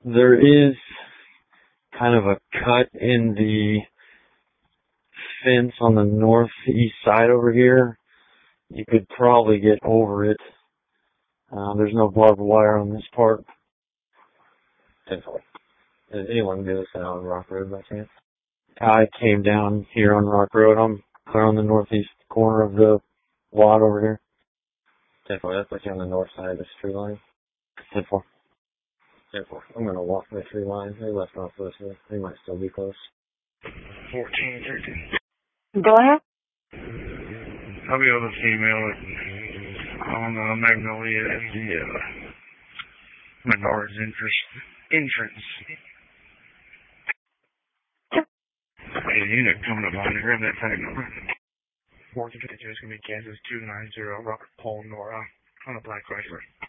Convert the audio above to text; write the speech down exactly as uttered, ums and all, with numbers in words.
there is kind of a cut in the fence on the northeast side over here. You could probably get over it. Uh, there's no barbed wire on this part. Definitely. Does anyone do this out on Rock Road by chance? I came down here on Rock Road. I'm clear on the northeast corner of the lot over here. Definitely. That's like on the north side of this tree line. ten four. ten four. I'm going to walk the tree line. They left off this way. They might still be close. fourteen thirteen. Go ahead. I'll be able to female it on uh, Magnolia at the uh, Menards entrance. entrance. Hey, unit coming up behind you. Grab that tag number. fourteen fifty-two is going to be Kansas two nine zero Robert Paul Nora on a black Chrysler.